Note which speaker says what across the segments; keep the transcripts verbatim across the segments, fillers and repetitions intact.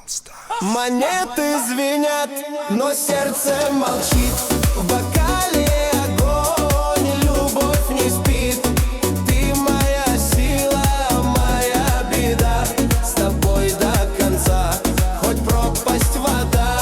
Speaker 1: Монеты звенят, но сердце молчит. В бокале огонь, любовь не спит. Ты моя сила, моя беда. С тобой до конца, хоть пропасть вода.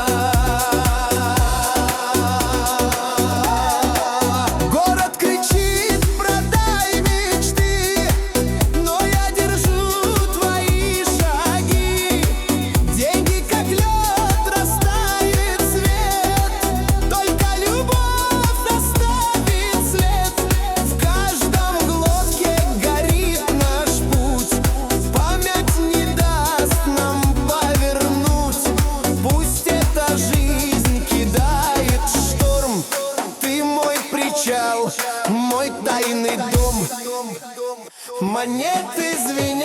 Speaker 1: Город кричит: продай мечты, но я держу твои шаги. Деньги как лед, растает свет, только любовь оставит след. В каждом глотке горит наш путь, память не даст нам повернуть. Пусть эта жизнь кидает шторм, ты мой причал, мой тайный дом. Монеты звенят.